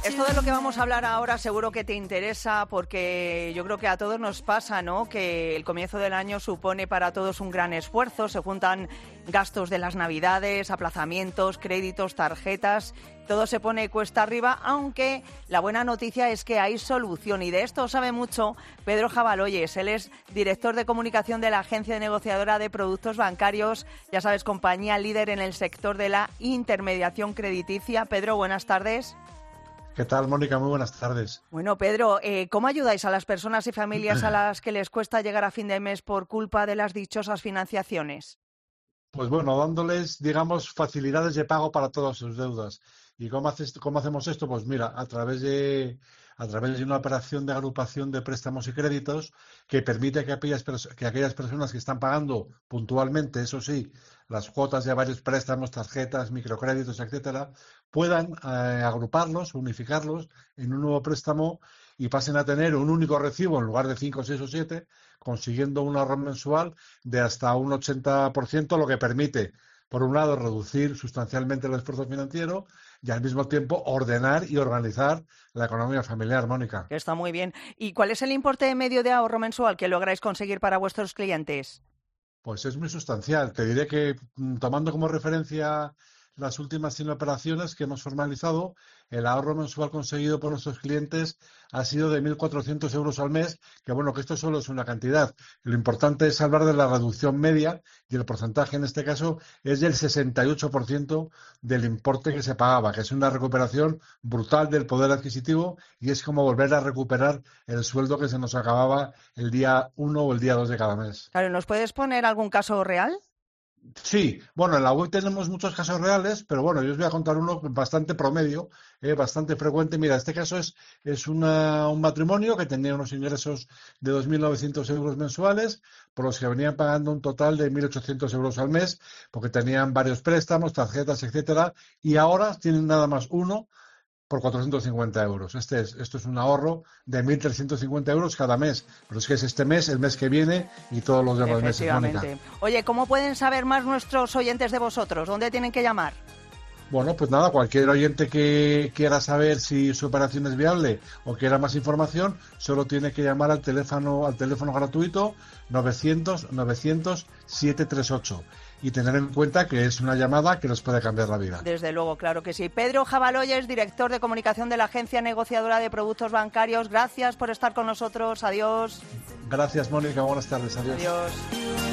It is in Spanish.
Esto de lo que vamos a hablar ahora seguro que te interesa porque yo creo que a todos nos pasa, ¿no? Que el comienzo del año supone para todos un gran esfuerzo, se juntan gastos de las Navidades, aplazamientos, créditos, tarjetas, todo se pone cuesta arriba, aunque la buena noticia es que hay solución y de esto sabe mucho Pedro Jabaloyes. Él es director de comunicación de la Agencia Negociadora de Productos Bancarios, ya sabes, compañía líder en el sector de la intermediación crediticia. Pedro, buenas tardes. ¿Qué tal, Mónica? Muy buenas tardes. Bueno, Pedro, ¿cómo ayudáis a las personas y familias a las que les cuesta llegar a fin de mes por culpa de las dichosas financiaciones? Pues bueno, dándoles, digamos, facilidades de pago para todas sus deudas. ¿Y cómo hacemos esto? Pues mira, a través de una operación de agrupación de préstamos y créditos que permite que aquellas personas que están pagando puntualmente, eso sí, las cuotas de varios préstamos, tarjetas, microcréditos, etcétera, puedan agruparlos, unificarlos en un nuevo préstamo y pasen a tener un único recibo en lugar de 5, 6 o 7, consiguiendo un ahorro mensual de hasta un 80%, lo que permite, por un lado, reducir sustancialmente el esfuerzo financiero y al mismo tiempo ordenar y organizar la economía familiar, Mónica. Está muy bien. ¿Y cuál es el importe medio de ahorro mensual que lográis conseguir para vuestros clientes? Pues es muy sustancial. Te diré que, tomando como referencia las últimas 100 operaciones que hemos formalizado, el ahorro mensual conseguido por nuestros clientes ha sido de 1.400 euros al mes, que bueno, que esto solo es una cantidad. Lo importante es hablar de la reducción media y el porcentaje en este caso es del 68% del importe que se pagaba, que es una recuperación brutal del poder adquisitivo y es como volver a recuperar el sueldo que se nos acababa el día 1 o el día 2 de cada mes. Claro, ¿nos puedes poner algún caso real? Sí, bueno, en la web tenemos muchos casos reales, pero bueno, yo os voy a contar uno bastante promedio, bastante frecuente. Mira, este caso es un matrimonio que tenía unos ingresos de 2.900 euros mensuales, por los que venían pagando un total de 1.800 euros al mes, porque tenían varios préstamos, tarjetas, etcétera, y ahora tienen nada más uno por 450 euros. Esto es un ahorro de 1.350 euros cada mes. Pero es que es este mes, el mes que viene y todos los demás meses, Mónica. Oye, ¿cómo pueden saber más nuestros oyentes de vosotros? ¿Dónde tienen que llamar? Bueno, pues nada, cualquier oyente que quiera saber si su operación es viable o quiera más información, solo tiene que llamar al teléfono gratuito 900-900-738 y tener en cuenta que es una llamada que nos puede cambiar la vida. Desde luego, claro que sí. Pedro Jabaloyes, director de comunicación de la Agencia Negociadora de Productos Bancarios, gracias por estar con nosotros. Adiós. Gracias, Mónica. Buenas tardes. Adiós. Adiós.